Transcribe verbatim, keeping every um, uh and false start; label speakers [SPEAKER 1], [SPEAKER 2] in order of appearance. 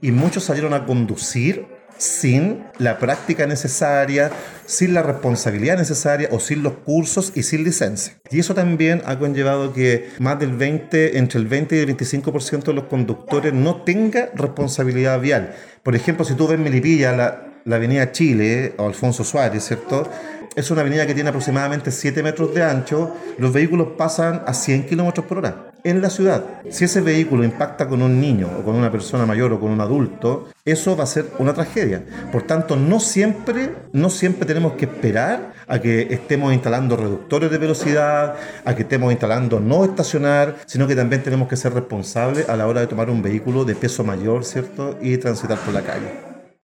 [SPEAKER 1] y muchos salieron a conducir sin la práctica necesaria, sin la responsabilidad necesaria o sin los cursos y sin licencia. Y eso también ha conllevado que más del veinte, entre el veinte y el veinticinco por ciento de los conductores no tenga responsabilidad vial. Por ejemplo, si tú ves Melipilla, la, la avenida Chile o Alfonso Suárez, ¿cierto? Es una avenida que tiene aproximadamente siete metros de ancho. Los vehículos pasan a cien kilómetros por hora en la ciudad. Si ese vehículo impacta con un niño o con una persona mayor o con un adulto, eso va a ser una tragedia. Por tanto, no siempre, no siempre tenemos que esperar a que estemos instalando reductores de velocidad, a que estemos instalando no estacionar, sino que también tenemos que ser responsables a la hora de tomar un vehículo de peso mayor, ¿cierto? Y transitar por la calle.